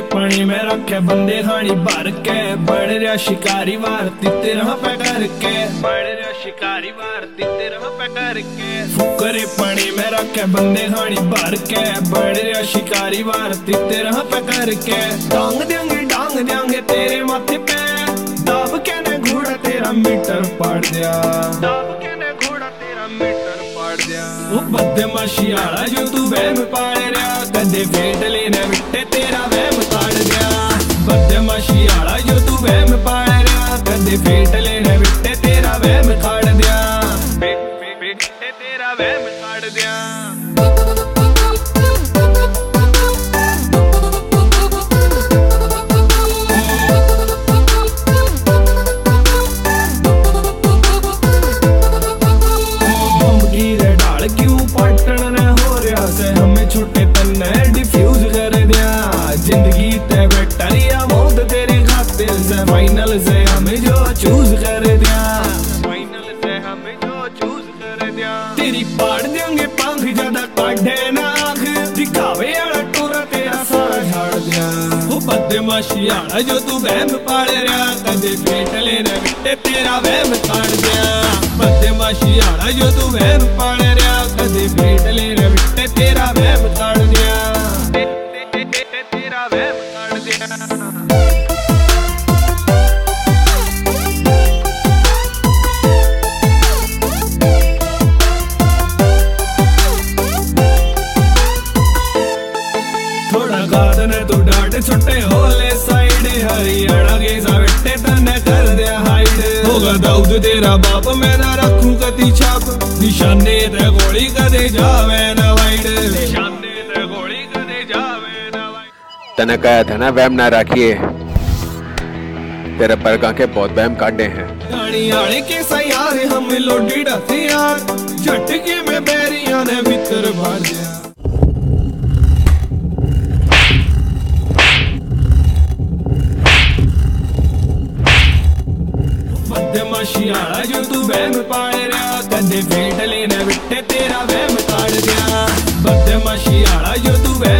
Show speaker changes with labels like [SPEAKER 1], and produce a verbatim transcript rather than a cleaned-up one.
[SPEAKER 1] पानी में रखे बंदे खानी भर के, बढ़ रहा शिकारी वार तेरह पे करके, बढ़ रहा शिकारी वार तेरह पे करके। फुकरे पानी में रखे बंदे खानी भर के, बढ़ रहा शिकारी वार तेरह पे करके। डांग देंगे डांग देंगे तेरे माथे पे, दाब के ने घोड़ा तेरा मीटर पाड़ दिया, दाब के ने घोड़ा तेरा मीटर पाड़ दिया। वो बदमाशी आला जो तू वहम पाड़ रहा, कदे फेट लेने बिट्टे तेरा वहम काट गया। बदमाशी आला जो तू वहम पाड़ रहा, कदे फेट लेने बिट्टे तेरा वहम काट दिया, बिट्टे तेरा वहम काट दिया। छोटे तन्ने डिफ्यूज कर दिया, जिंदगी ते बैटरिया मौत तेरे खातिर से, फाइनल से हमें जो चूज कर दिया, फाइनल से हमें जो चूज कर दिया। तेरी पाड़ देंगे पंख ज्यादा काढ़े ना आँख, दिखावे आला टोरा तेरा सारा झाड़ दिया। वो बदमाशी आला जो तू वहम पाड़ रहा, कदे फेट लेने बिट्टे तेरा वहम काट दिया। बदमाशी आला जो तू वहम पाड़ रहा, कदे फेट लेने बिट्टे तेरा वहम काट दिया, तेरा वहम काट दिया। थोड़ा गादने तू डाट छुट्टे होले साइड, हरियाणा के साविट्टे तने कर दिया हाइड। होगा दाऊद तेरा बाप मैं ना रखूं कती छाप, निशाने ते गोली कदे जावे ना वाइड, निशाने ते गोली कदे जावे ना वाइड।
[SPEAKER 2] तने कहा था ना वहम ना रखिए, तेरे बरगा के बहुत वहम काटे हैं।
[SPEAKER 1] गाड़ी आले के सयार हम लोडी डथे यार, झटके में बैरिया ने भीतर भर दिया। बदमाशी आला जो तू वहम पाड़ रहा, कदे फेट लेने बिट्टे तेरा वहम काट दिया। बदमाशी आला जो तू